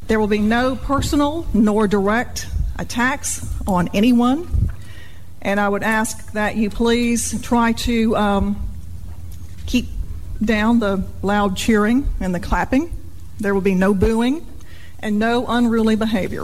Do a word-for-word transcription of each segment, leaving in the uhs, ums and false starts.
There will be no personal nor direct attacks on anyone. And I would ask that you please try to um, keep down the loud cheering and the clapping. There will be no booing and no unruly behavior.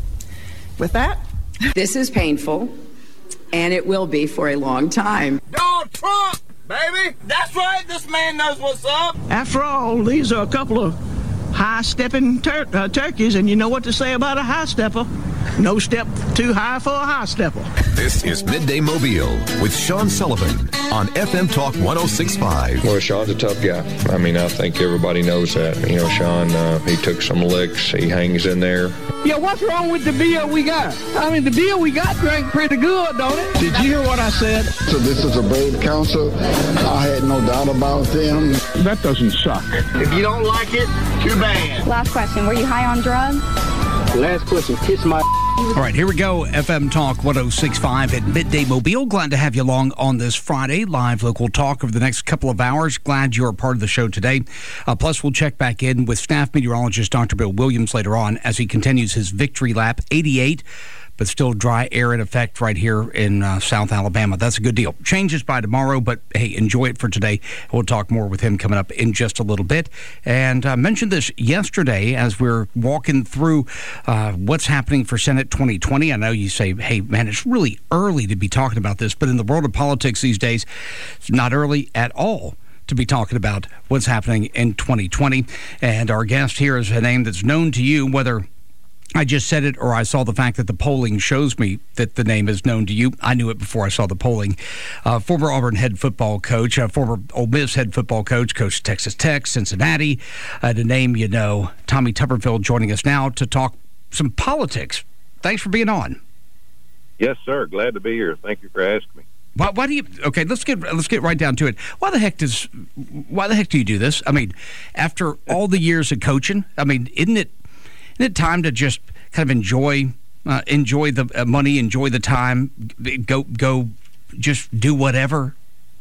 With that, this is painful, and it will be for a long time. Donald Trump, baby! That's right, this man knows what's up. After all, these are a couple of high-stepping tur- uh, turkeys, and you know what to say about a high-stepper. No step too high for a high-stepper. This is Midday Mobile with Sean Sullivan on F M Talk one oh six point five. Well, Sean's a tough guy. I mean, I think everybody knows that. You know, Sean, uh, he took some licks. He hangs in there. Yeah, what's wrong with the beer we got? I mean, the beer we got drank pretty good, don't it? Did you hear what I said? So this is a brave council. I had no doubt about them. That doesn't suck. If you don't like it, too bad. Last question, were you high on drugs? Last question, kiss my... All right, here we go. F M Talk one oh six point five at Midday Mobile. Glad to have you along on this Friday. Live local talk over the next couple of hours. Glad you're a part of the show today. Uh, plus, we'll check back in with staff meteorologist Doctor Bill Williams later on as he continues his victory lap. eighty-eight, but still dry air in effect right here in uh, South Alabama. That's a good deal. Changes by tomorrow, but hey, enjoy it for today. We'll talk more with him coming up in just a little bit. And I uh, mentioned this yesterday as we're walking through uh, what's happening for Senate twenty twenty. I know you say, hey, man, it's really early to be talking about this, but in the world of politics these days, it's not early at all to be talking about what's happening in twenty twenty. And our guest here is a name that's known to you, whether I just said it or I saw the fact that the polling shows me that the name is known to you. I knew it before I saw the polling. Uh, former Auburn head football coach, uh, former Ole Miss head football coach, coached Texas Tech, Cincinnati. Uh, to name you know, Tommy Tuberville joining us now to talk some politics. Thanks for being on. Yes, sir. Glad to be here. Thank you for asking me. Why, why do you? Okay, let's get let's get right down to it. Why the heck does? Why the heck do you do this? I mean, after all the years of coaching, I mean, isn't it? Isn't it time to just kind of enjoy uh, enjoy the uh, money, enjoy the time, go go, just do whatever?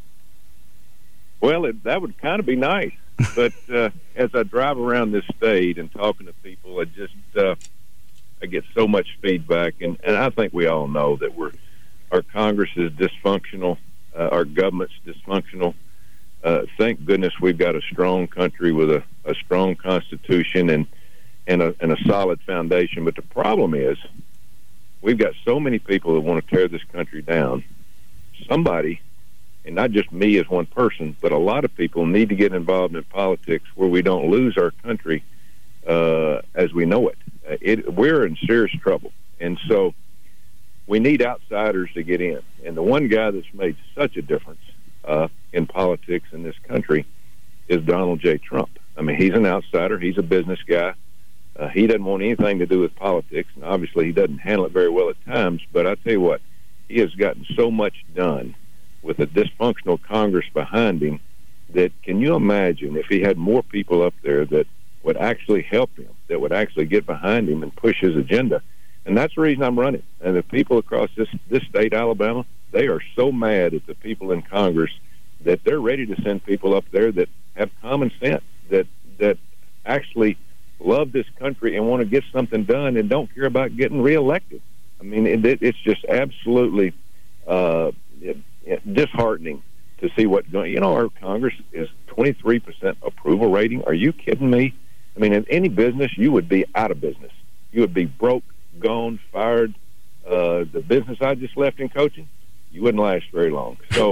Well, it, that would kind of be nice, but uh, as I drive around this state and talking to people, I just uh, I get so much feedback, and, and I think we all know that we're our Congress is dysfunctional, uh, our government's dysfunctional. Uh, thank goodness we've got a strong country with a, a strong Constitution and. And a, and a solid foundation. But the problem is we've got so many people that want to tear this country down. Somebody, and not just me as one person, but a lot of people need to get involved in politics where we don't lose our country uh, as we know it. Uh, it. We're in serious trouble. And so we need outsiders to get in. And the one guy that's made such a difference uh, in politics in this country is Donald J. Trump. I mean, he's an outsider. He's a business guy. Uh, he doesn't want anything to do with politics, and obviously he doesn't handle it very well at times, but I tell you what, he has gotten so much done with a dysfunctional Congress behind him that can you imagine if he had more people up there that would actually help him, that would actually get behind him and push his agenda. And that's the reason I'm running. And the people across this, this state, Alabama, they are so mad at the people in Congress that they're ready to send people up there that have common sense, that that actually love this country and want to get something done and don't care about getting reelected. I mean, it, it's just absolutely uh, disheartening to see what going. You know, our Congress is twenty-three percent approval rating. Are you kidding me? I mean, in any business, you would be out of business. You would be broke, gone, fired. Uh, the business I just left in coaching, you wouldn't last very long. So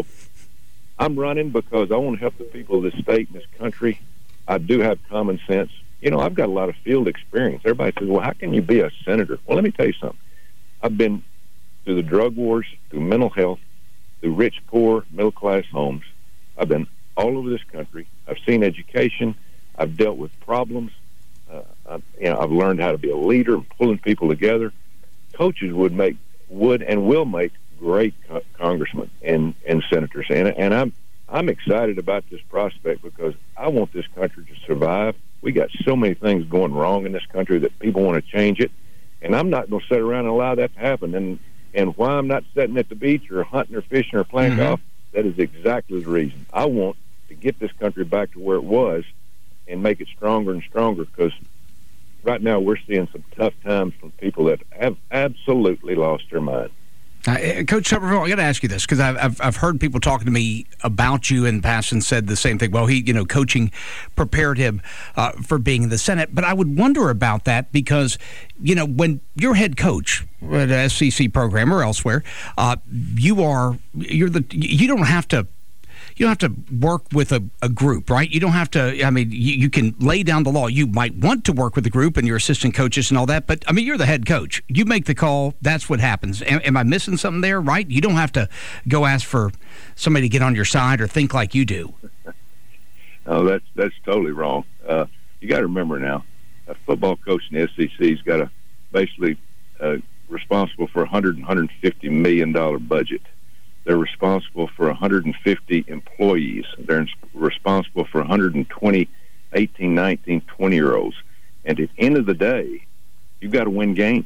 I'm running because I want to help the people of this state and this country. I do have common sense. You know, I've got a lot of field experience. Everybody says, well, how can you be a senator? Well, let me tell you something. I've been through the drug wars, through mental health, through rich, poor, middle-class homes. I've been all over this country. I've seen education. I've dealt with problems. Uh, I've, you know, I've learned how to be a leader and pulling people together. Coaches would make, would and will make great co- congressmen and, and senators. And, and I'm, I'm excited about this prospect because I want this country to survive. We got so many things going wrong in this country that people want to change it, and I'm not going to sit around and allow that to happen. And and why I'm not sitting at the beach or hunting or fishing or playing mm-hmm. golf, that is exactly the reason. I want to get this country back to where it was and make it stronger and stronger because right now we're seeing some tough times from people that have absolutely lost their mind. Uh, Coach Tuberville, I got to ask you this because I've, I've I've heard people talking to me about you in the past and said the same thing. Well, he, you know, coaching prepared him uh, for being in the Senate. But I would wonder about that because, you know, when you're head coach at an S C C program or elsewhere, uh, you are you're the you don't have to. You don't have to work with a, a group, right? You don't have to, I mean, you, you can lay down the law. You might want to work with the group and your assistant coaches and all that, but, I mean, you're the head coach. You make the call. That's what happens. Am, am I missing something there, right? You don't have to go ask for somebody to get on your side or think like you do. No, that's, that's totally wrong. Uh, you got to remember now, a football coach in the S E C's got a basically uh, responsible for a one hundred and one hundred fifty million dollars budget. They're responsible for one hundred fifty employees. They're responsible for one hundred twenty eighteen, nineteen, twenty-year-olds. And at the end of the day, you've got to win games.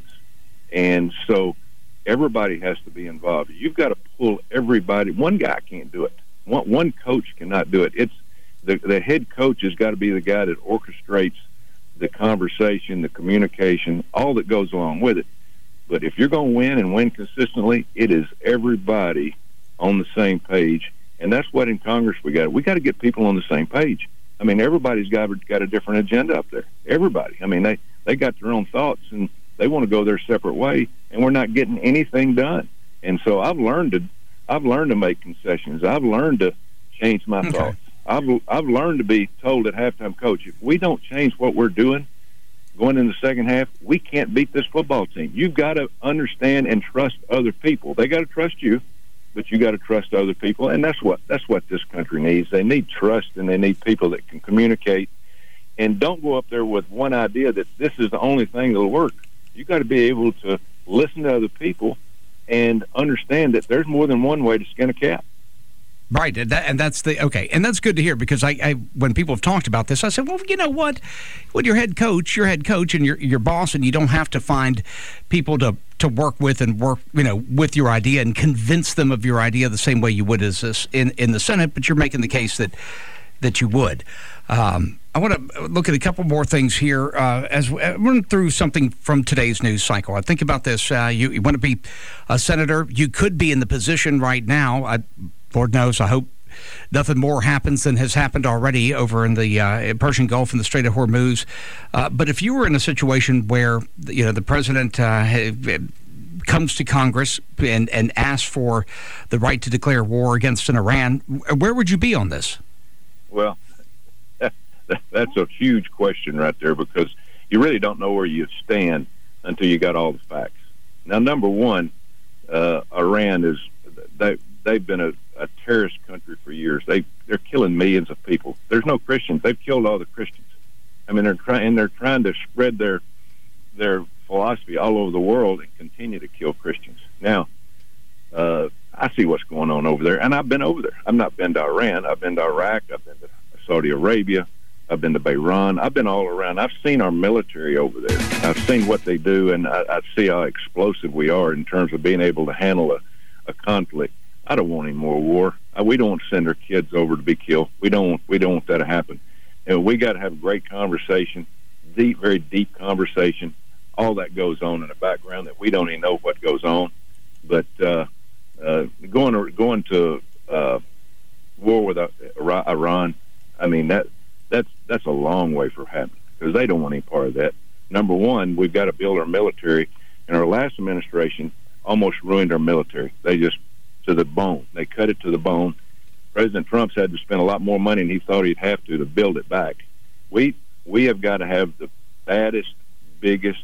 And so everybody has to be involved. You've got to pull everybody. One guy can't do it. One, one coach cannot do it. It's the, the head coach has got to be the guy that orchestrates the conversation, the communication, all that goes along with it. But if you're going to win and win consistently, it is everybody on the same page, and that's what in Congress we got. We got to get people on the same page. I mean, everybody's got got a different agenda up there. Everybody. I mean, they they got their own thoughts and they want to go their separate way, and we're not getting anything done. And so I've learned to I've learned to make concessions. I've learned to change my okay. thoughts. I've I've learned to be told at halftime, coach, if we don't change what we're doing going in the second half, we can't beat this football team. You've got to understand and trust other people. They got to trust you, but you got to trust other people, and that's what that's what this country needs. They need trust, and they need people that can communicate. And don't go up there with one idea that this is the only thing that'll work. You got to be able to listen to other people and understand that there's more than one way to skin a cat. Right, and, that, and that's the okay, and that's good to hear because I, I, when people have talked about this, I said, well, you know what? When you're head coach, you're head coach, and you're your boss, and you don't have to find people to to work with and work, you know, with your idea and convince them of your idea the same way you would as this in in the Senate. But you're making the case that that you would. Um, I want to look at a couple more things here uh, as we run through something from today's news cycle. I think about this. Uh, you, you want to be a senator. You could be in the position right now. I, Lord knows, I hope nothing more happens than has happened already over in the uh, Persian Gulf and the Strait of Hormuz. Uh, but if you were in a situation where, you know, the president uh, comes to Congress and, and asks for the right to declare war against an Iran, where would you be on this? Well, that's a huge question right there because you really don't know where you stand until you got all the facts. Now, number one, uh, Iran is they they've been a, a terrorist country for years. They they're killing millions of people. There's no Christians. They've killed all the Christians. I mean, they're trying and they're trying to spread their their philosophy all over the world and continue to kill Christians. Now, uh, I see what's going on over there, and I've been over there. I've not been to Iran. I've been to Iraq. I've been to Saudi Arabia. I've been to Bahrain. I've been all around. I've seen our military over there. I've seen what they do, and I, I see how explosive we are in terms of being able to handle a, a conflict. I don't want any more war. I, we don't want to send our kids over to be killed. We don't. We don't want that to happen. And we got to have a great conversation, deep, very deep conversation. All that goes on in the background that we don't even know what goes on. But uh, uh, going to, going to uh, war with Iran, I mean that. That's that's a long way from happening because they don't want any part of that. Number one, we've got to build our military, and our last administration almost ruined our military. They just, to the bone. They cut it to the bone. President Trump's had to spend a lot more money than he thought he'd have to to build it back. We we have got to have the baddest, biggest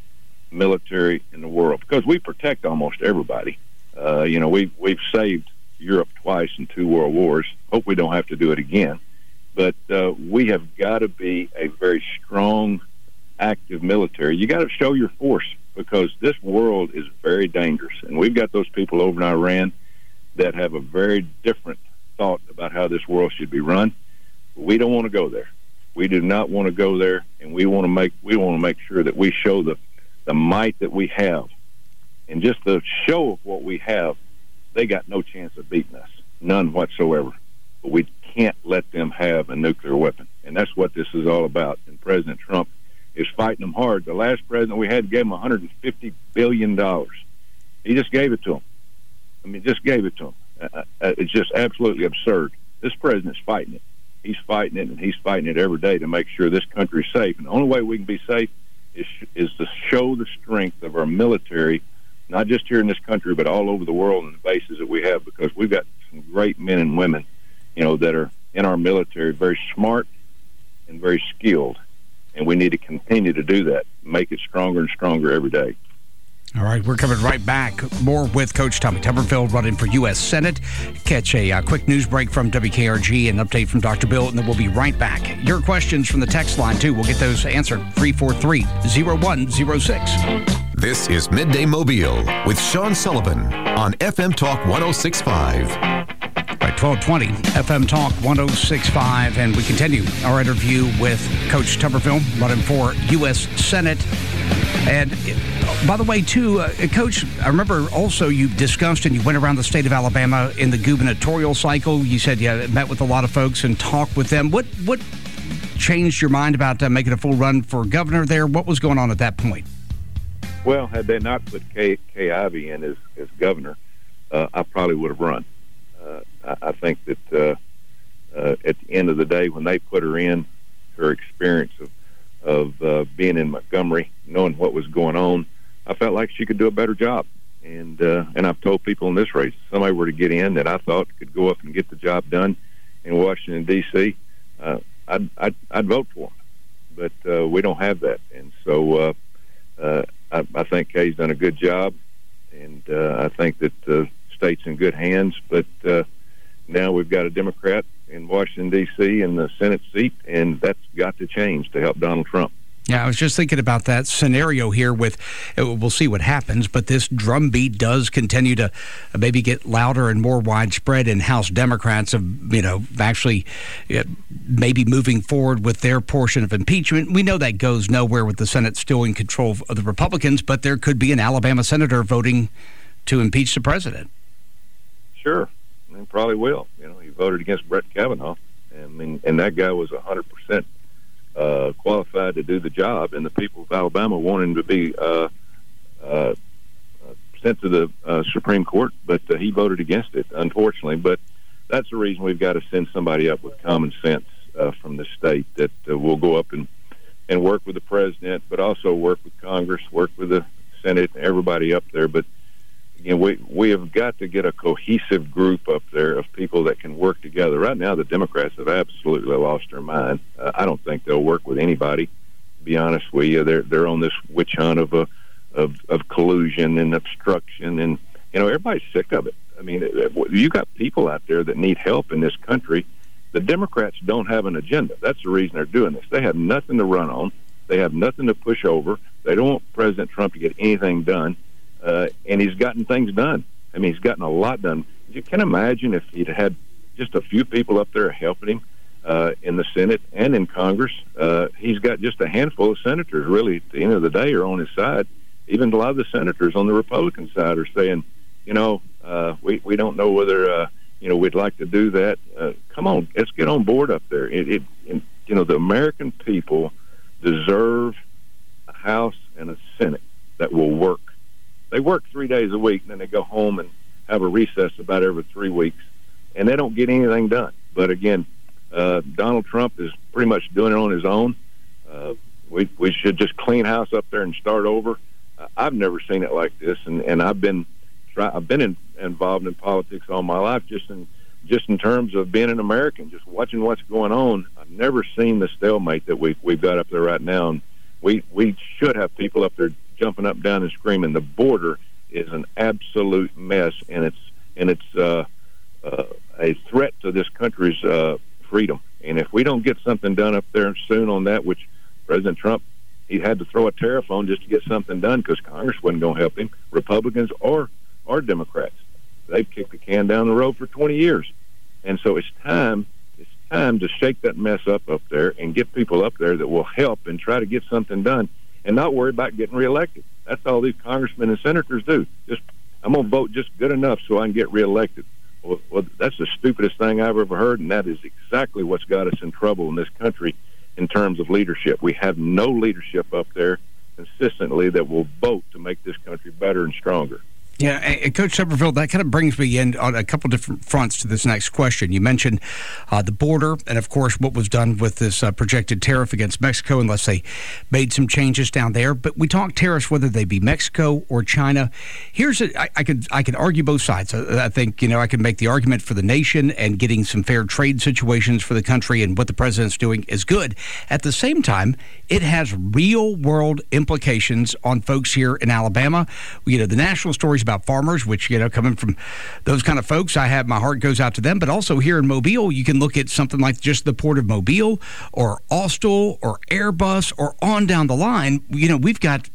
military in the world because we protect almost everybody. Uh, you know, we've, we've saved Europe twice in two world wars. Hope we don't have to do it again. But uh, we have got to be a very strong, active military. You got to show your force because this world is very dangerous. And we've got those people over in Iran that have a very different thought about how this world should be run. We don't want to go there. We do not want to go there, and we want to make we want to make sure that we show the, the might that we have. And just the show of what we have, they got no chance of beating us, none whatsoever. But we can't let them have a nuclear weapon. And that's what this is all about. And President Trump is fighting them hard. The last president we had gave them one hundred fifty billion dollars. He just gave it to them. I mean, just gave it to them. Uh, uh, it's just absolutely absurd. This president's fighting it. He's fighting it, and he's fighting it every day to make sure this country's safe. And the only way we can be safe is, is to show the strength of our military, not just here in this country, but all over the world and the bases that we have, because we've got some great men and women, you know, that are in our military, very smart and very skilled. And we need to continue to do that, make it stronger and stronger every day. All right, we're coming right back. More with Coach Tommy Tuberville running for U S Senate. Catch a uh, quick news break from W K R G, an update from Doctor Bill, and then we'll be right back. Your questions from the text line, too. We'll get those answered. three four three, oh one oh six. This is Midday Mobile with Sean Sullivan on F M Talk one oh six point five. Right, twelve twenty, F M Talk one oh six point five, and we continue our interview with Coach Tuberville running for U S Senate. And by the way, too, uh, Coach, I remember also you discussed and you went around the state of Alabama in the gubernatorial cycle. You said you met with a lot of folks and talked with them. What what changed your mind about uh, making a full run for governor there? What was going on at that point? Well, had they not put Kay, Kay Ivey in as, as governor, uh, I probably would have run. Uh, I, I think that uh, uh, at the end of the day, when they put her in, her experience of of uh, being in Montgomery, knowing what was going on, I felt like she could do a better job. And uh, and I've told people in this race, if somebody were to get in that I thought could go up and get the job done in Washington, D C, uh, I'd, I'd, I'd vote for them. But uh, we don't have that. And so uh, uh, I, I think Kay's done a good job, and uh, I think that the state's in good hands. But uh, now we've got a Democrat in Washington, D C in the Senate seat, and that's got to change to help Donald Trump. Yeah, I was just thinking about that scenario here with, we'll see what happens, but this drumbeat does continue to maybe get louder and more widespread in House Democrats of, you know, actually uh, maybe moving forward with their portion of impeachment. We know that goes nowhere with the Senate still in control of the Republicans, but there could be an Alabama senator voting to impeach the president. Sure, and probably will. You know, he voted against Brett Kavanaugh, I mean, and that guy was one hundred percent Uh, qualified to do the job, and the people of Alabama want him to be uh, uh, sent to the uh, Supreme Court, but uh, he voted against it, unfortunately. But that's the reason we've got to send somebody up with common sense uh, from the state that uh, will go up and, and work with the president, but also work with Congress, work with the Senate, everybody up there. But again, we we have got to get a cohesive group up there of people that can work together. Right now, the Democrats have absolutely lost their mind. Uh, I don't think they'll work with anybody. To be honest with you, they're they're on this witch hunt of a of of collusion and obstruction, and you know everybody's sick of it. I mean, you got people out there that need help in this country. The Democrats don't have an agenda. That's the reason they're doing this. They have nothing to run on. They have nothing to push over. They don't want President Trump to get anything done. Uh, and he's gotten things done. I mean, he's gotten a lot done. You can imagine if he'd had just a few people up there helping him uh, in the Senate and in Congress. Uh, he's got just a handful of senators, really, at the end of the day, are on his side. Even a lot of the senators on the Republican side are saying, you know, uh, we, we don't know whether, uh, you know, we'd like to do that. Uh, come on, let's get on board up there. It, it, it, you know, the American people deserve a House and a Senate that will work. They work three days a week, and then they go home and have a recess about every three weeks, and they don't get anything done. But again, uh, Donald Trump is pretty much doing it on his own. Uh, we we should just clean house up there and start over. Uh, I've never seen it like this, and, and I've been try, I've been in, involved in politics all my life, just in just in terms of being an American, just watching what's going on. I've never seen the stalemate that we we've got up there right now, and we we should have people up there jumping up, down, and screaming. The border is an absolute mess, and it's and it's uh, uh, a threat to this country's uh, freedom. And if we don't get something done up there soon on that, which President Trump, he had to throw a tariff on just to get something done because Congress wasn't going to help him, Republicans or or Democrats. They've kicked the can down the road for twenty years. And so it's time, it's time to shake that mess up up there and get people up there that will help and try to get something done, and not worry about getting reelected. That's all these congressmen and senators do. Just, I'm going to vote just good enough so I can get reelected. Well, well, that's the stupidest thing I've ever heard, and that is exactly what's got us in trouble in this country. in terms of leadership. We have no leadership up there consistently that will vote to make this country better and stronger. Yeah, and Coach Tuberville, that kind of brings me in on a couple different fronts to this next question. You mentioned uh, the border and, of course, what was done with this uh, projected tariff against Mexico, unless they made some changes down there. But we talk tariffs, whether they be Mexico or China. Here's a, I, I could I could argue both sides. I, I think, you know, I can make the argument for the nation and getting some fair trade situations for the country, and what the president's doing is good. At the same time, it has real-world implications on folks here in Alabama. You know, the national stories about farmers, which, you know, coming from those kind of folks, I have my heart goes out to them. But also here in Mobile, you can look at something like just the Port of Mobile or Austell or Airbus or on down the line. You know, we've got,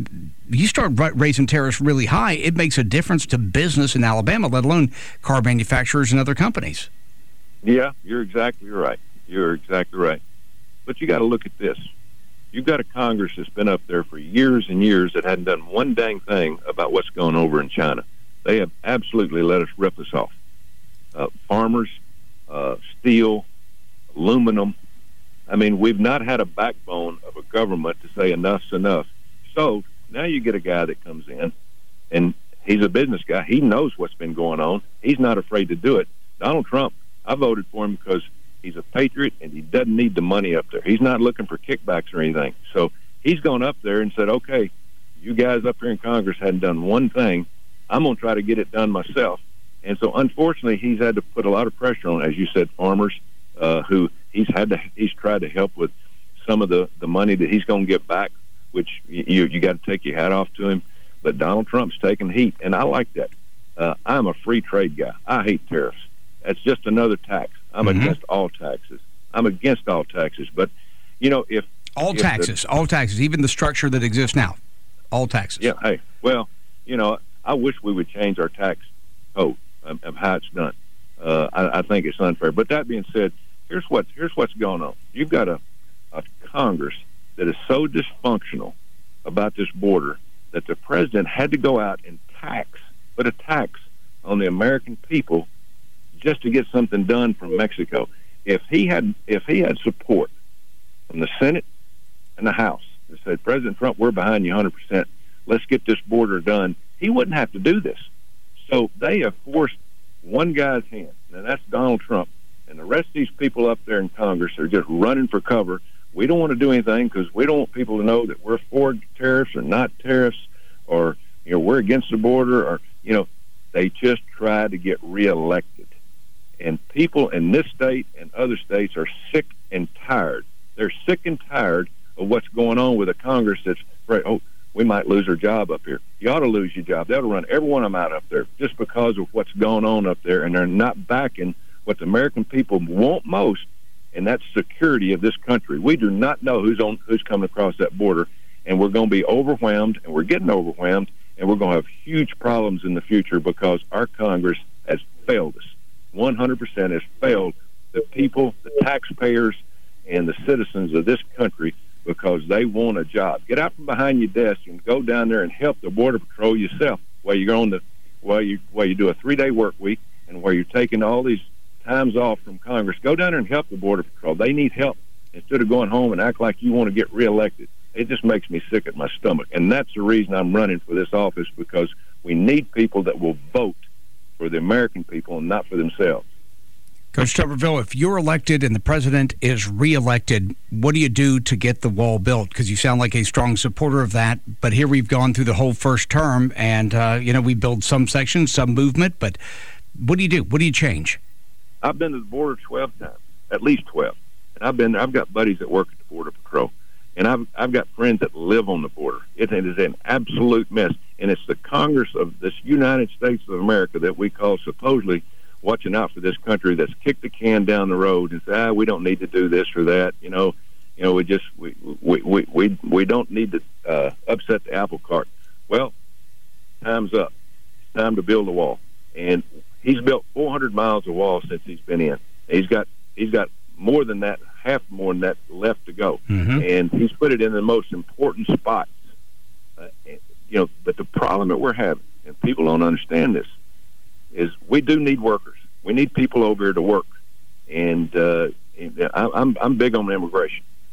you start raising tariffs really high, it makes a difference to business in Alabama, let alone car manufacturers and other companies. Yeah, you're exactly right. You're exactly right. But you got to look at this. You've got a Congress that's been up there for years and years that hadn't done one dang thing about what's going over in China. They have absolutely let us rip us off. Uh, farmers, uh, steel, aluminum. I mean, we've not had a backbone of a government to say enough's enough. So now you get a guy that comes in, and he's a business guy. He knows what's been going on. He's not afraid to do it. Donald Trump, I voted for him because he's a patriot, and he doesn't need the money up there. He's not looking for kickbacks or anything. So he's gone up there and said, okay, you guys up here in Congress hadn't done one thing. I'm going to try to get it done myself. And so, unfortunately, he's had to put a lot of pressure on, as you said, farmers uh, who he's had to. He's tried to help with some of the, the money that he's going to get back, which you you got to take your hat off to him. But Donald Trump's taking heat, and I like that. Uh, I'm a free trade guy. I hate tariffs. That's just another tax. I'm mm-hmm. against all taxes. I'm against all taxes. But, you know, if... All if taxes. The, all taxes. Even the structure that exists now. All taxes. Yeah, hey, well, you know, I wish we would change our tax code of, of how it's done. Uh, I, I think it's unfair. But that being said, here's what here's what's going on. You've got a, a Congress that is so dysfunctional about this border that the president had to go out and tax, put a tax on the American people just to get something done from Mexico. If he had if he had support from the Senate and the House that said, President Trump, we're behind you one hundred percent, let's get this border done, he wouldn't have to do this. So they have forced one guy's hand, and that's Donald Trump. And the rest of these people up there in Congress are just running for cover. We don't want to do anything because we don't want people to know that we're for tariffs or not tariffs, or, you know, we're against the border, or, you know, they just try to get reelected. And people in this state and other states are sick and tired. They're sick and tired of what's going on with a Congress that's afraid, oh, we might lose our job up here. You ought to lose your job. They ought to run every one of them out up there just because of what's going on up there, and they're not backing what the American people want most, and that's security of this country. We do not know who's on who's coming across that border, and we're going to be overwhelmed, and we're getting overwhelmed, and we're going to have huge problems in the future because our Congress has failed us. one hundred percent has failed the people, the taxpayers, and the citizens of this country because they want a job. Get out from behind your desk and go down there and help the Border Patrol yourself while you're on the while you while you do a three-day work week and while you're taking all these times off from Congress. Go down there and help the Border Patrol. They need help instead of going home and act like you want to get reelected. It just makes me sick at my stomach, and that's the reason I'm running for this office, because we need people that will vote for the American people and not for themselves. Coach Tuberville, if you're elected and the president is reelected, what do you do to get the wall built? Because you sound like a strong supporter of that. But here we've gone through the whole first term, and uh, you know, we build some sections, some movement. But what do you do? What do you change? I've been to the border twelve times, at least twelve, and I've been. I've got buddies that work at the Border Patrol, and I've I've got friends that live on the border. It is an absolute mess, and it's the Congress of this United States of America that we call supposedly watching out for this country that's kicked the can down the road and say, ah, we don't need to do this or that. You know, you know, we just we we we we, we don't need to uh, upset the apple cart. Well, time's up. It's time to build a wall, and he's built four hundred miles of wall since he's been in. He's got he's got more than that, half more than that left to go, mm-hmm. and he's put it in the most important spots. Uh, and, you know, but the problem that we're having, and people don't understand this, is we do need workers. We need people over here to work, and uh, I, I'm I'm big on immigration.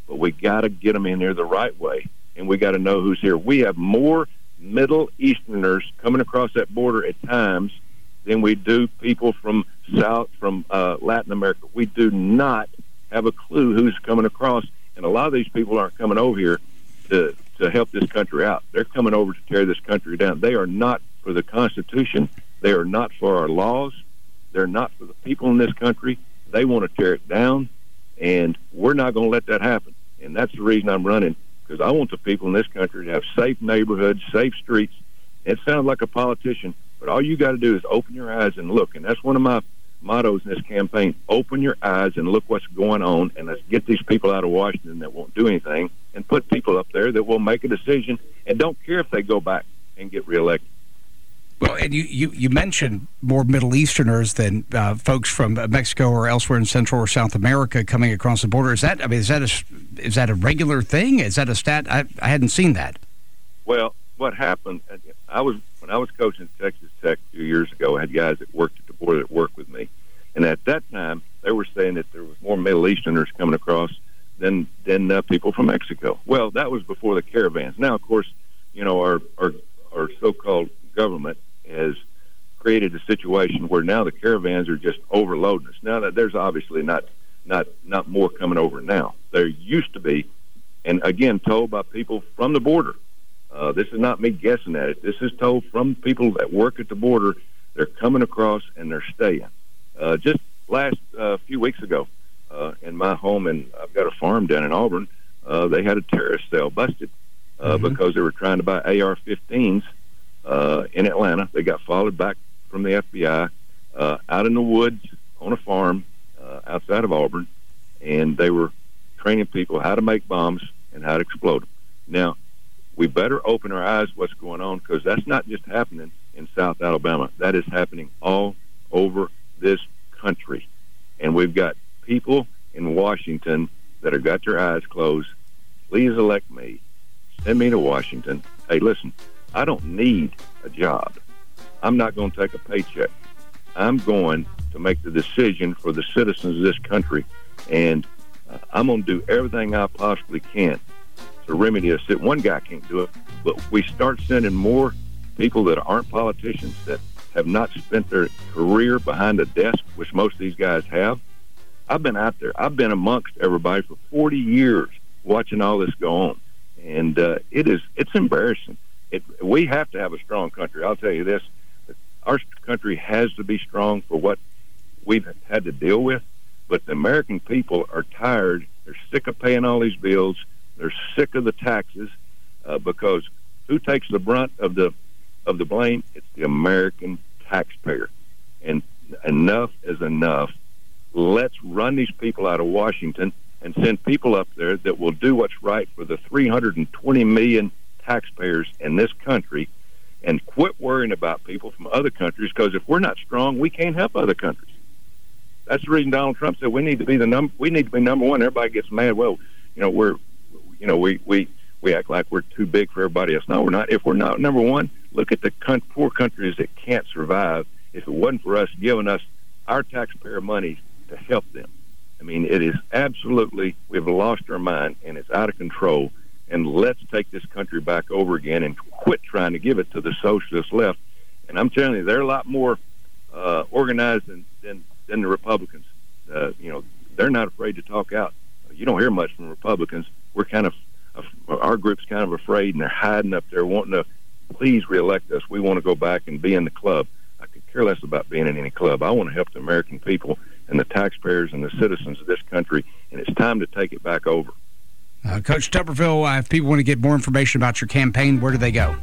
but we got to get them in there the right way, and we got to know who's here. We have more Middle Easterners coming across that border at times than we do people from South, from uh, Latin America. We do not have a clue who's coming across, and a lot of these people aren't coming over here to, to help this country out. They're coming over to tear this country down. They are not for the Constitution. They are not for our laws. They're not for the people in this country. They want to tear it down, and we're not going to let that happen. And that's the reason I'm running, because I want the people in this country to have safe neighborhoods, safe streets. It sounds like a politician, but all you got to do is open your eyes and look. And that's one of my mottos in this campaign. Open your eyes and look what's going on, and let's get these people out of Washington that won't do anything and put people up there that will make a decision and don't care if they go back and get reelected. Well, and you, you, you mentioned more Middle Easterners than uh, folks from Mexico or elsewhere in Central or South America coming across the border. Is that, I mean, is that a, is that a regular thing? Is that a stat? I, I hadn't seen that. Well, what happened, I was when I was coaching Texas Tech a few years ago, I had guys that worked at the border that worked with me. And at that time, they were saying that there was more Middle Easterners coming across than than uh, people from Mexico. Well, that was before the caravans. Now, of course, you know, our our, our so-called government has created a situation where now the caravans are just overloading us. Now that there's obviously not not not more coming over now. There used to be, and again, told by people from the border. Uh, this is not me guessing at it. This is told from people that work at the border. They're coming across and they're staying. Uh, just last uh, few weeks ago, uh, in my home, and I've got a farm down in Auburn, uh, they had a terrorist cell busted uh, mm-hmm. because they were trying to buy A R fifteens uh, in Atlanta. They got followed back from the F B I uh, out in the woods on a farm uh, outside of Auburn, and they were training people how to make bombs and how to explode them. Now, we better open our eyes what's going on, because that's not just happening in South Alabama. That is happening all over this country. And we've got people in Washington that have got their eyes closed. Please elect me. Send me to Washington. Hey, listen, I don't need a job. I'm not going to take a paycheck. I'm going to make the decision for the citizens of this country, and uh, I'm going to do everything I possibly can to remedy this. That one guy can't do it, but we start sending more people that aren't politicians, that have not spent their career behind a desk, which most of these guys have. I've been out there. I've been amongst everybody for forty years watching all this go on, and uh, it is it's embarrassing. It, we have to have a strong country. I'll tell you this. Our country has to be strong for what we've had to deal with, but the American people are tired. They're sick of paying all these bills. They're sick of the taxes, uh, because who takes the brunt of the of the blame? It's the American taxpayer. And enough is enough. Let's run these people out of Washington and send people up there that will do what's right for the three hundred twenty million taxpayers in this country, and quit worrying about people from other countries, because if we're not strong, we can't help other countries. That's the reason Donald Trump said we need to be the number we need to be number one. Everybody gets mad. Well, you know, we're you know, we, we, we act like we're too big for everybody else. No, we're not. If we're not number one, look at the con- poor countries that can't survive if it wasn't for us giving us our taxpayer money to help them. I mean, it is absolutely, we've lost our mind, and it's out of control. And let's take this country back over again and quit trying to give it to the socialist left. And I'm telling you, they're a lot more uh, organized than, than, than the Republicans. Uh, you know, they're not afraid to talk out. You don't hear much from Republicans. We're kind of, our group's kind of afraid, and they're hiding up there wanting to please reelect us. We want to go back and be in the club. I could care less about being in any club. I want to help the American people and the taxpayers and the citizens of this country, and it's time to take it back over. Uh, Coach Tuberville, uh, if people want to get more information about your campaign, where do they go?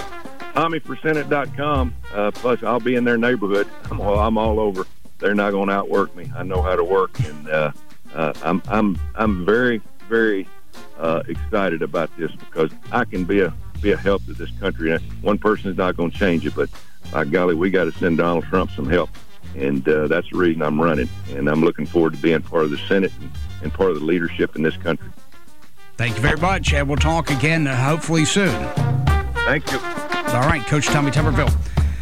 Tommy for Senate dot com. Uh, plus, I'll be in their neighborhood. I'm all, I'm all over. They're not going to outwork me. I know how to work, and uh, uh, I'm I'm I'm very very uh, excited about this, because I can be a be a help to this country. One person is not going to change it, but by golly, we got to send Donald Trump some help, and uh, that's the reason I'm running. And I'm looking forward to being part of the Senate and, and part of the leadership in this country. Thank you very much, and we'll talk again uh, hopefully soon. Thank you. All right, Coach Tommy Tuberville.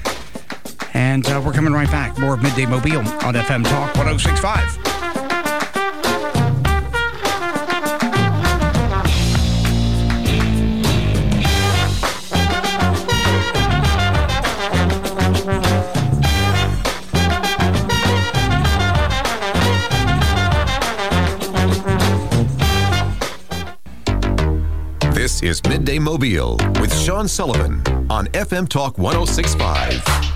And uh, we're coming right back. More of Midday Mobile on F M Talk one oh six point five. is Midday Mobile with Sean Sullivan on F M Talk one oh six point five.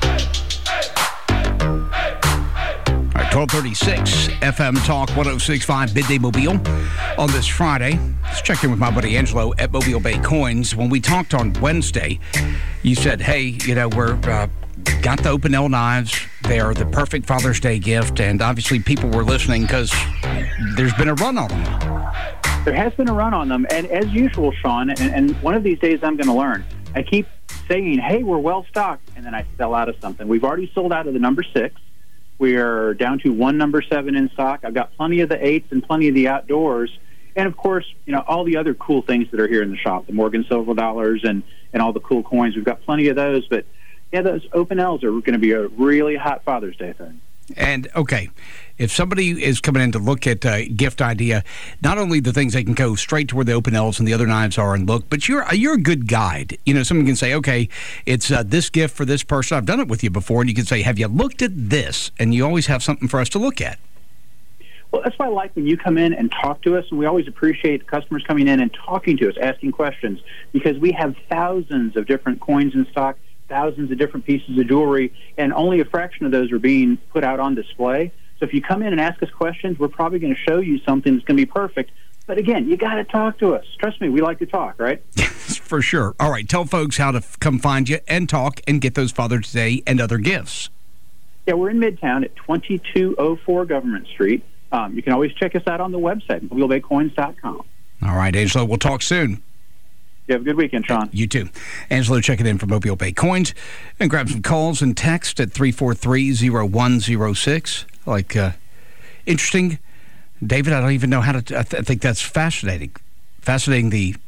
All right, twelve thirty-six, F M Talk one oh six point five, Midday Mobile on this Friday. Let's check in with my buddy Angelo at Mobile Bay Coins. When we talked on Wednesday, you said, hey, you know, we're uh, got the Open L knives. They are the perfect Father's Day gift, and obviously people were listening because there's been a run on them. There has been a run on them, and as usual, Sean, and, and one of these days I'm going to learn. I keep saying, hey, we're well-stocked, and then I sell out of something. We've already sold out of the number six. We're down to one number seven in stock. I've got plenty of the eights and plenty of the outdoors. And, of course, you know, all the other cool things that are here in the shop, the Morgan Silver dollars and, and all the cool coins. We've got plenty of those. But, yeah, those Open L's are going to be a really hot Father's Day thing. And, okay, if somebody is coming in to look at a gift idea, not only the things they can go straight to where the Open L's and the other knives are and look, but you're you're a good guide. You know, someone can say, okay, it's uh, this gift for this person. I've done it with you before. And you can say, have you looked at this? And you always have something for us to look at. Well, that's why I like when you come in and talk to us, and we always appreciate customers coming in and talking to us, asking questions, because we have thousands of different coins in stock, thousands of different pieces of jewelry, and only a fraction of those are being put out on display. So if you come in and ask us questions, we're probably going to show you something that's going to be perfect. But again, you got to talk to us. Trust me, we like to talk, right? For sure. All right, tell folks how to f- come find you and talk and get those Father's Day and other gifts. Yeah, we're in Midtown at twenty-two oh four Government Street. Um, you can always check us out on the website, mobile bay coins dot com. All right, Angelo, we'll talk soon. You have a good weekend, Sean. You too. Angelo checking in from Mobile Bay Coins. And grab some calls and text at three four three, oh one oh six. Like, uh, interesting. David, I don't even know how to... I, th- I think that's fascinating. Fascinating. The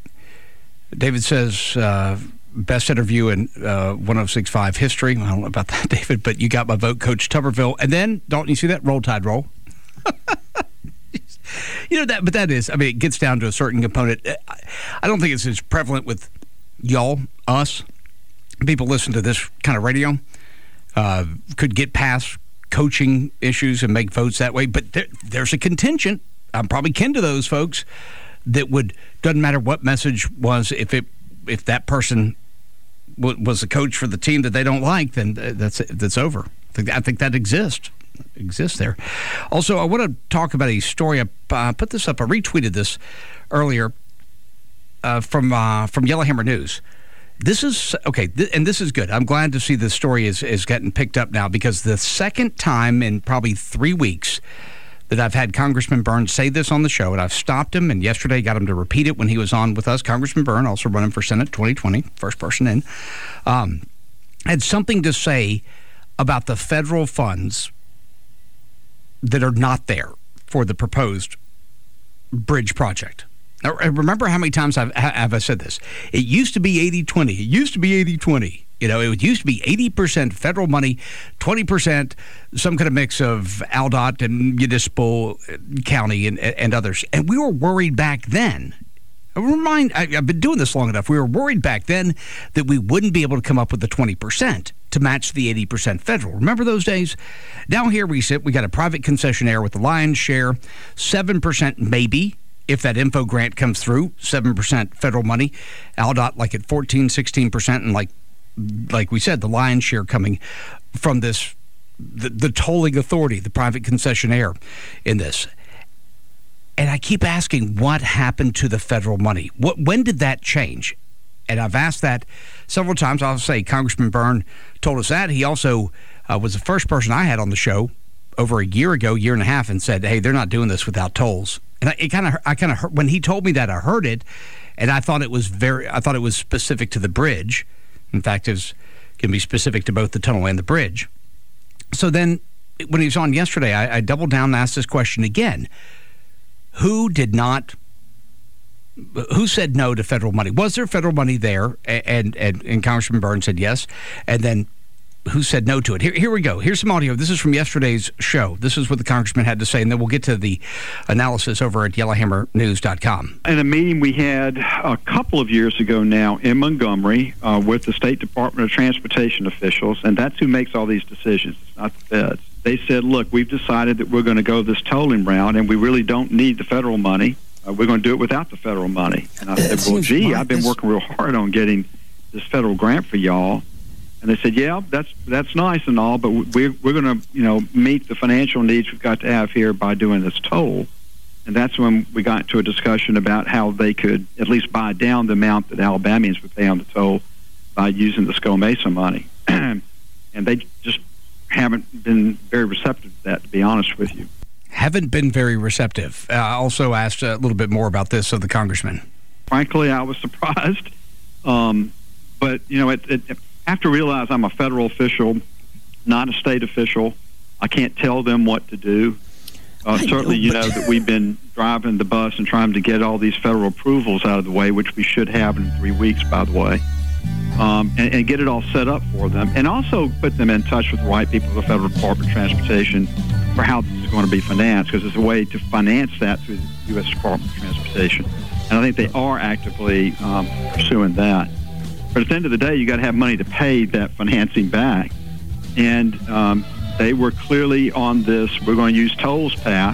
David says, uh, best interview in uh, one oh six point five history. I don't know about that, David, but you got my vote, Coach Tuberville. And then, don't you see that? Roll Tide roll. You know, that, but that is, I mean, it gets down to a certain component. I don't think it's as prevalent with y'all, us. People listen to this kind of radio, uh, could get past coaching issues and make votes that way. But there, there's a contingent, I'm probably kin to those folks, that would, doesn't matter what message was, if it if that person w- was the coach for the team that they don't like, then that's that's over. I think, I think that exists. exists there. Also, I want to talk about a story. I uh, put this up. I retweeted this earlier uh, from uh, from Yellowhammer News. This is, okay, th- and this is good. I'm glad to see this story is, is getting picked up now, because the second time in probably three weeks that I've had Congressman Byrne say this on the show, and I've stopped him, and yesterday got him to repeat it when he was on with us. Congressman Byrne, also running for Senate twenty twenty, first person in, um, had something to say about the federal funds that are not there for the proposed bridge project. Now, remember how many times I've, have I said this? It used to be eighty twenty. It used to be eighty twenty. You know, it used to be eighty percent federal money, twenty percent some kind of mix of A L D O T and municipal, county, and, and others. And we were worried back then. I remind, I, I've been doing this long enough. We were worried back then that we wouldn't be able to come up with the twenty percent to match the eighty percent federal. Remember those days? Now here we sit. We got a private concessionaire with the lion's share, seven percent maybe, if that info grant comes through, seven percent federal money. A L D O T like at fourteen, sixteen percent, and like like we said, the lion's share coming from this, the, the tolling authority, the private concessionaire in this. And I keep asking, what happened to the federal money? What, when did that change? And I've asked that several times. I'll say Congressman Byrne told us that. He also uh, was the first person I had on the show over a year ago, year and a half, and said, hey, they're not doing this without tolls. And I, it kind of, I kind of, when he told me that, I heard it, and I thought it was very, I thought it was specific to the bridge. In fact, it was going to be specific to both the tunnel and the bridge. So then, when he was on yesterday, I, I doubled down and asked this question again. Who did not, who said no to federal money? Was there federal money there? And, and, and Congressman Byrne said yes. And then who said no to it? Here, here we go. Here's some audio. This is from yesterday's show. This is what the congressman had to say, and then we'll get to the analysis over at yellowhammer news dot com. In a meeting we had a couple of years ago now in Montgomery uh, with the State Department of Transportation officials, and that's who makes all these decisions. It's not the feds. They said, look, we've decided that we're going to go this tolling route, and we really don't need the federal money. uh, we're going to do it without the federal money. And I said, well, gee, I've been working real hard on getting this federal grant for y'all. And they said, yeah, that's that's nice and all, but we're, we're going to, you know, meet the financial needs we've got to have here by doing this toll. And that's when we got into a discussion about how they could at least buy down the amount that Alabamians would pay on the toll by using the SCO Mesa money. And they just haven't been very receptive to that, to be honest with you. Haven't been very receptive. I uh, also asked a little bit more about this of the congressman. Frankly, I was surprised. Um, but, you know, it, it, it I have to realize I'm a federal official, not a state official. I can't tell them what to do. Uh, certainly, know, you know that we've been driving the bus and trying to get all these federal approvals out of the way, which we should have in three weeks, by the way, um, and, and get it all set up for them. And also put them in touch with the right people of the Federal Department of Transportation for how this is going to be financed, because there's a way to finance that through the U S Department of Transportation. And I think they are actively um, pursuing that. But at the end of the day, you got to have money to pay that financing back. And um, they were clearly on this, we're going to use tolls path,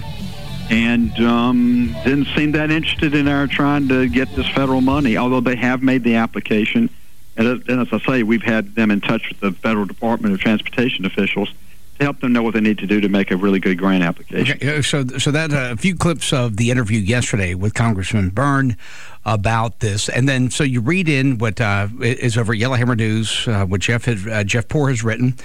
and um, didn't seem that interested in our trying to get this federal money, although they have made the application. And, and as I say, we've had them in touch with the Federal Department of Transportation officials to help them know what they need to do to make a really good grant application. Okay, so so that uh, a few clips of the interview yesterday with Congressman Byrne about this, and then so you read in what uh, is over at Yellowhammer News, uh, what Jeff had, uh, Jeff Poore has written.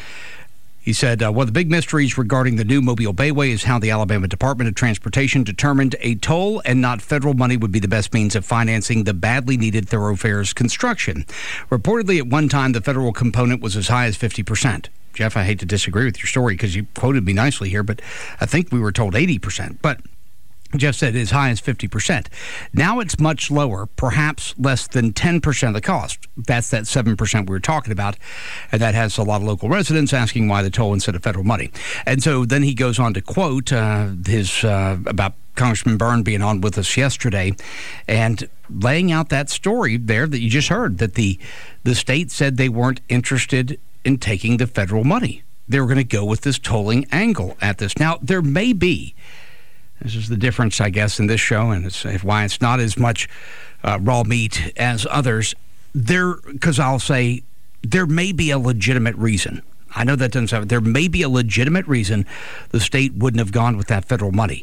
He said, uh, one of the big mysteries regarding the new Mobile Bayway is how the Alabama Department of Transportation determined a toll and not federal money would be the best means of financing the badly needed thoroughfare's construction. Reportedly, at one time, the federal component was as high as fifty percent. Jeff, I hate to disagree with your story because you quoted me nicely here, but I think we were told eighty percent. But Jeff said as high as fifty percent. Now it's much lower, perhaps less than ten percent of the cost. That's that seven percent we were talking about, and that has a lot of local residents asking why the toll instead of federal money. And so then he goes on to quote uh, his uh, about Congressman Byrne being on with us yesterday and laying out that story there that you just heard, that the the state said they weren't interested in taking the federal money. They were going to go with this tolling angle at this. Now, there may be, this is the difference, I guess, in this show, and it's why it's not as much uh, raw meat as others. There, because I'll say, there may be a legitimate reason. I know that doesn't sound, there may be a legitimate reason the state wouldn't have gone with that federal money.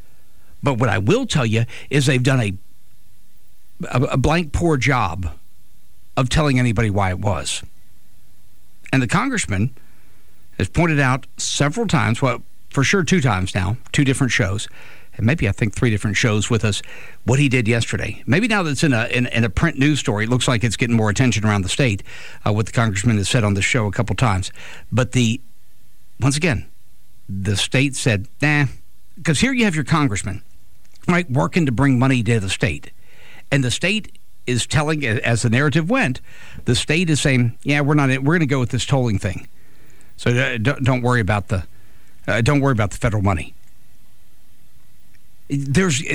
But what I will tell you is they've done a, a, a blank poor job of telling anybody why it was. And the congressman has pointed out several times, well, for sure two times now, two different shows, and maybe I think three different shows with us, what he did yesterday. Maybe now that it's in a in, in a print news story, it looks like it's getting more attention around the state, uh, what the congressman has said on the show a couple times. But the, once again, the state said, nah, because here you have your congressman, right, working to bring money to the state. And the state is telling, as the narrative went, the state is saying, yeah, we're not, we're going to go with this tolling thing. So uh, don't, don't worry about the, uh, don't worry about the federal money. There's, it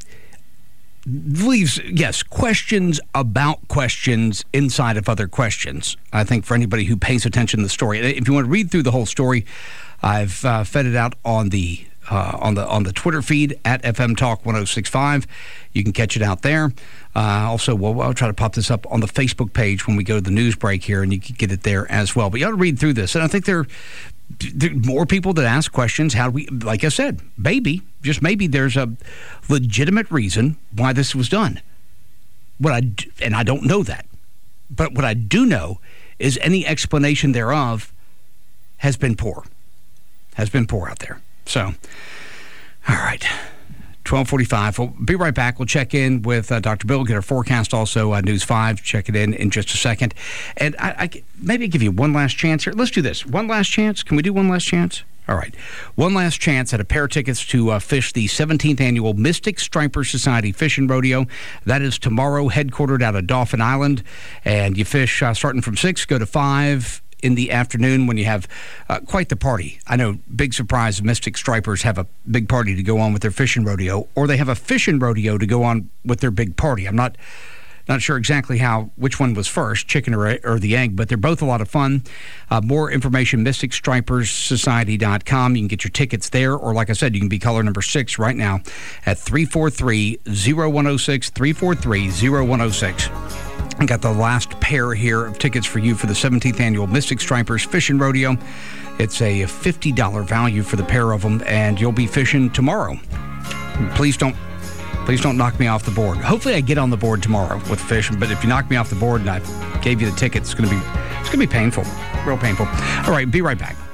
leaves, yes, questions about questions inside of other questions. I think for anybody who pays attention to the story, if you want to read through the whole story, I've uh, fed it out on the Uh, on the on the Twitter feed at F M Talk one oh six five. You can catch it out there. Uh, also, we'll, I'll try to pop this up on the Facebook page when we go to the news break here, and you can get it there as well. But you ought to read through this. And I think there, there are more people that ask questions. How do we, like I said, maybe, just maybe there's a legitimate reason why this was done. What I, and I don't know that. But what I do know is any explanation thereof has been poor. Has been poor out there. So, all right, twelve forty-five. We'll be right back. We'll check in with uh, Doctor Bill, get our forecast also, uh, News five, check it in in just a second. And I, I maybe give you one last chance here. Let's do this. One last chance. Can we do one last chance? All right. One last chance at a pair of tickets to uh, fish the seventeenth Annual Mystic Striper Society Fishing Rodeo. That is tomorrow, headquartered out of Dauphin Island. And you fish uh, starting from six, go to five in the afternoon when you have uh, quite the party. I know, big surprise, Mystic Stripers have a big party to go on with their fishing rodeo, or they have a fishing rodeo to go on with their big party. I'm not Not sure exactly how which one was first, chicken or, or the egg, but they're both a lot of fun. Uh, more information, mystic stripers society dot com. You can get your tickets there, or like I said, you can be caller number six right now at three four three, zero one zero six, three four three, zero one zero six. I got the last pair here of tickets for you for the seventeenth Annual Mystic Stripers Fishing Rodeo. It's a fifty dollars value for the pair of them, and you'll be fishing tomorrow. Please don't Please don't knock me off the board. Hopefully I get on the board tomorrow with fishing, but if you knock me off the board and I gave you the ticket, it's going to be it's going to be painful, real painful. All right, be right back.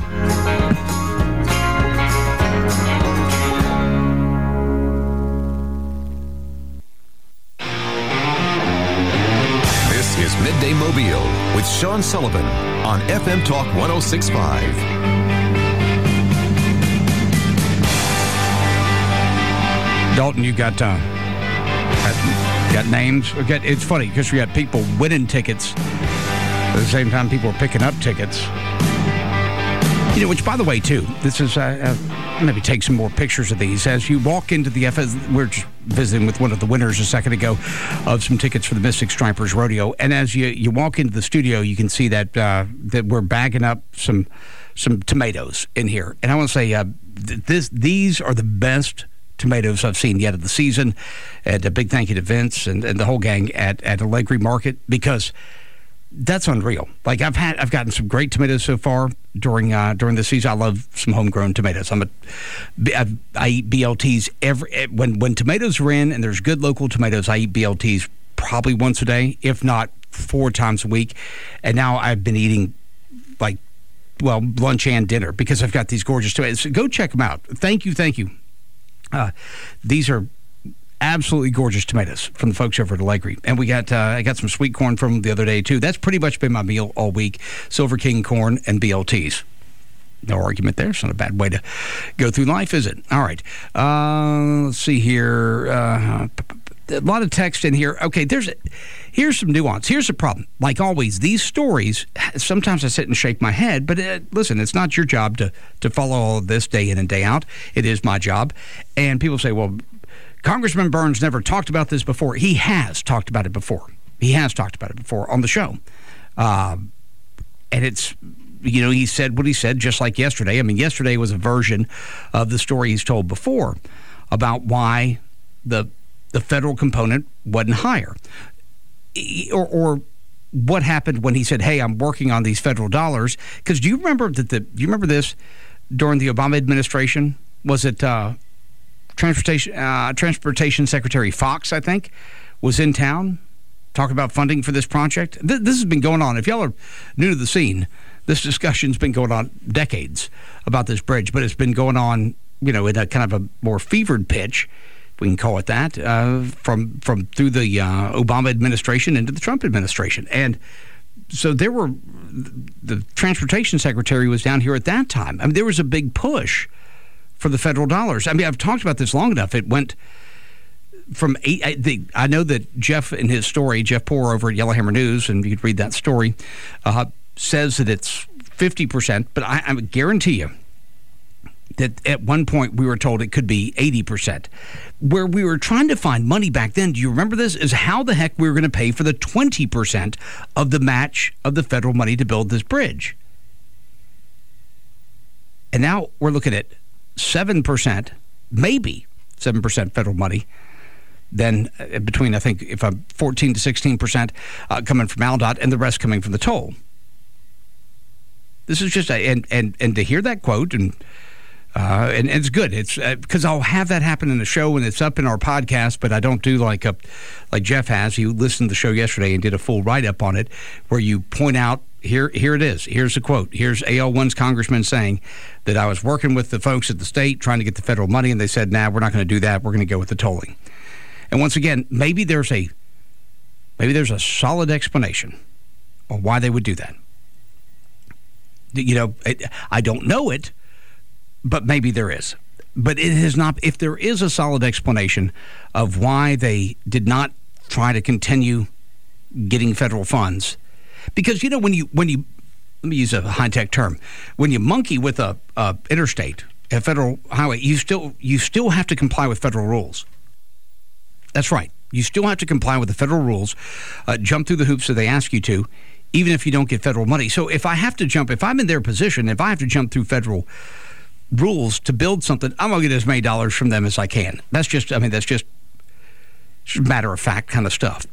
This is Midday Mobile with Sean Sullivan on F M Talk one oh six point five. Dalton, you got, uh, got, got names? Got, it's funny because we got people winning tickets. At the same time, people are picking up tickets. You know, which, by the way, too, this is, uh, uh, maybe take some more pictures of these. As you walk into the F S, we're just visiting with one of the winners a second ago of some tickets for the Mystic Stripers Rodeo. And as you, you walk into the studio, you can see that uh, that we're bagging up some some tomatoes in here. And I want to say, uh, th- this these are the best tomatoes I've seen yet of the season. And a big thank you to Vince and, and the whole gang at, at Allegri Market, because that's unreal. Like I've had, I've gotten some great tomatoes so far during uh, during the season. I love some homegrown tomatoes. I'm a, I, I eat B L Ts every when when tomatoes are in and there's good local tomatoes. I eat B L Ts probably once a day, if not four times a week. And now I've been eating like well lunch and dinner because I've got these gorgeous tomatoes. So go check them out. Thank you, thank you. Uh, these are absolutely gorgeous tomatoes from the folks over at Allegri. And we got uh, I got some sweet corn from them the other day, too. That's pretty much been my meal all week. Silver King corn and B L Ts. No argument there. It's not a bad way to go through life, is it? All right. Uh, let's see here. Uh, a lot of text in here. Okay, there's here's some nuance. Here's the problem. Like always, these stories, sometimes I sit and shake my head, but uh, listen, it's not your job to, to follow all of this day in and day out. It is my job. And people say, well, Congressman Burns never talked about this before. He has talked about it before. He has talked about it before on the show. Uh, and it's, you know, he said what he said just like yesterday. I mean, yesterday was a version of the story he's told before about why the the federal component wasn't higher. Or, or what happened when he said, hey, I'm working on these federal dollars. Because do you remember that the, do you remember this during the Obama administration? Was it uh, Transportation uh, Transportation Secretary Fox, I think, was in town talking about funding for this project? Th- this has been going on. If y'all are new to the scene, this discussion's been going on decades about this bridge, but it's been going on, you know, in a kind of a more fevered pitch, if we can call it that, uh, from from through the uh, Obama administration into the Trump administration. And so there were, the Transportation Secretary was down here at that time. I mean, there was a big push for the federal dollars. I mean, I've talked about this long enough. It went from eight. I, the, I know that Jeff, in his story, Jeff Poor over at Yellowhammer News, and you could read that story, uh, says that it's fifty percent, but I, I guarantee you that at one point we were told it could be eighty percent. Where we were trying to find money back then, do you remember this, is how the heck we were going to pay for the twenty percent of the match of the federal money to build this bridge. And now we're looking at seven percent, maybe seven percent federal money, then uh, between, I think, if I'm fourteen to sixteen percent uh, coming from AlDOT and the rest coming from the toll. This is just, a, and, and, and to hear that quote, and uh, and, and it's good. It's because uh, I'll have that happen in the show and it's up in our podcast, but I don't do like a, like Jeff has. He listened to the show yesterday and did a full write-up on it where you point out, Here, here it is. Here's the quote. Here's A L one's congressman saying that I was working with the folks at the state trying to get the federal money, and they said, nah, we're not going to do that. We're going to go with the tolling. And once again, maybe there's a maybe there's a solid explanation on why they would do that. You know, it, I don't know it, but maybe there is. But it has not. If there is a solid explanation of why they did not try to continue getting federal funds. Because, you know, when you, when you, let me use a high-tech term, when you monkey with a, a interstate, a federal highway, you still you still have to comply with federal rules. That's right. You still have to comply with the federal rules, uh, jump through the hoops that they ask you to, even if you don't get federal money. So if I have to jump, if I'm in their position, if I have to jump through federal rules to build something, I'm going to get as many dollars from them as I can. That's just, I mean, that's just matter of fact kind of stuff.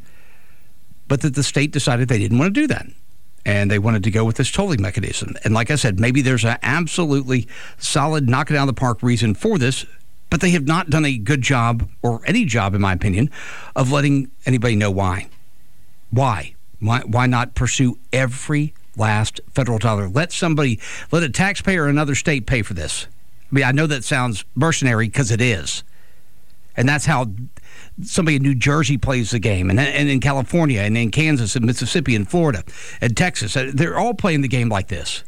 But that the state decided they didn't want to do that. And they wanted to go with this tolling mechanism. And like I said, maybe there's an absolutely solid knock it out of the park reason for this, but they have not done a good job, or any job, in my opinion, of letting anybody know why. Why? Why, why not pursue every last federal dollar? Let somebody, let a taxpayer in another state pay for this. I mean, I know that sounds mercenary because it is. And that's how somebody in New Jersey plays the game, and, and in California, and in Kansas, and Mississippi, and Florida, and Texas. They're all playing the game like this.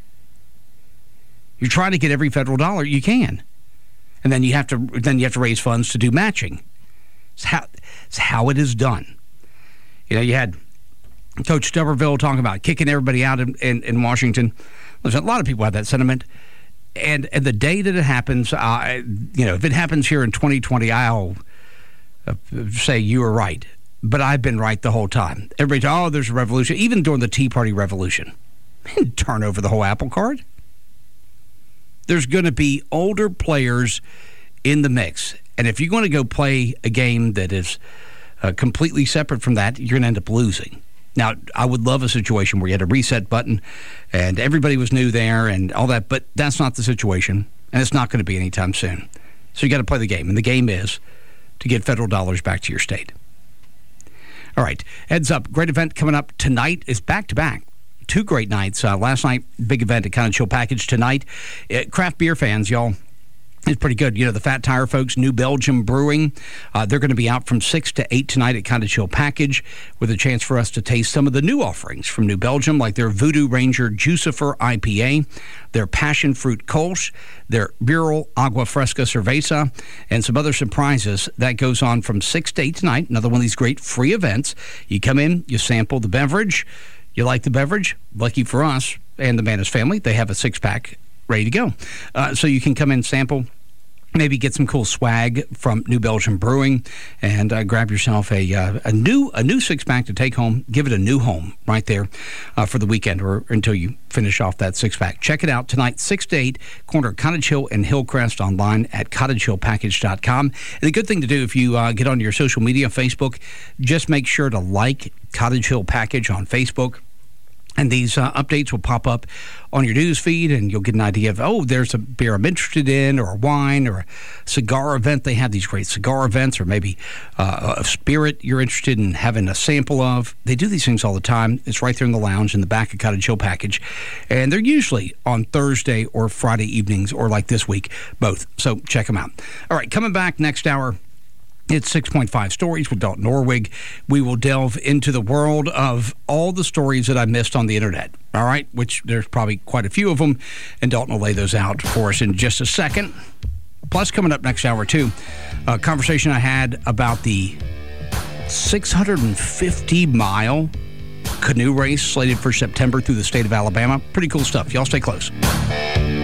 You're trying to get every federal dollar you can. And then you have to then you have to raise funds to do matching. It's how, it's how it is done. You know, you had Coach Tuberville talking about kicking everybody out in, in, in Washington. There's a lot of people have that sentiment. And and the day that it happens, uh, you know, if it happens here in twenty twenty, I'll uh, say you were right. But I've been right the whole time. Everybody, oh, there's a revolution. Even during the Tea Party revolution. Turn over the whole apple cart. There's going to be older players in the mix. And if you're going to go play a game that is uh, completely separate from that, you're going to end up losing. Now, I would love a situation where you had a reset button and everybody was new there and all that, but that's not the situation, and it's not going to be anytime soon. So you got to play the game, and the game is to get federal dollars back to your state. All right, heads up, great event coming up tonight. Is back-to-back. Two great nights. Uh, last night, big event at Kind of Chill Package. Tonight, uh, craft beer fans, y'all, it's pretty good. You know, the Fat Tire folks, New Belgium Brewing, uh, they're going to be out from six to eight tonight at Kind of Chill Package with a chance for us to taste some of the new offerings from New Belgium, like their Voodoo Ranger Juicifer I P A, their Passion Fruit Kolsch, their Burel Agua Fresca Cerveza, and some other surprises. That goes on from six to eight tonight. Another one of these great free events. You come in, you sample the beverage. You like the beverage? Lucky for us and the Manis family, they have a six-pack ready to go. Uh, so you can come in, sample, maybe get some cool swag from New Belgium Brewing, and uh, grab yourself a uh, a new a new six-pack to take home. Give it a new home right there uh, for the weekend or until you finish off that six-pack. Check it out tonight, six to eight, corner Cottage Hill and Hillcrest, online at cottage hill package dot com. And the good thing to do if you uh, get on your social media, Facebook, just make sure to like Cottage Hill Package on Facebook. And these uh, updates will pop up on your news feed, and you'll get an idea of, oh, there's a beer I'm interested in, or a wine, or a cigar event. They have these great cigar events, or maybe uh, a spirit you're interested in having a sample of. They do these things all the time. It's right there in the lounge in the back of Cottage Hill Package. And they're usually on Thursday or Friday evenings, or like this week, both. So check them out. All right, coming back next hour. It's six point five Stories with Dalton Norwig. We will delve into the world of all the stories that I missed on the internet, all right, which there's probably quite a few of them, and Dalton will lay those out for us in just a second. Plus, coming up next hour, too, a conversation I had about the six hundred fifty mile canoe race slated for September through the state of Alabama. Pretty cool stuff. Y'all stay close.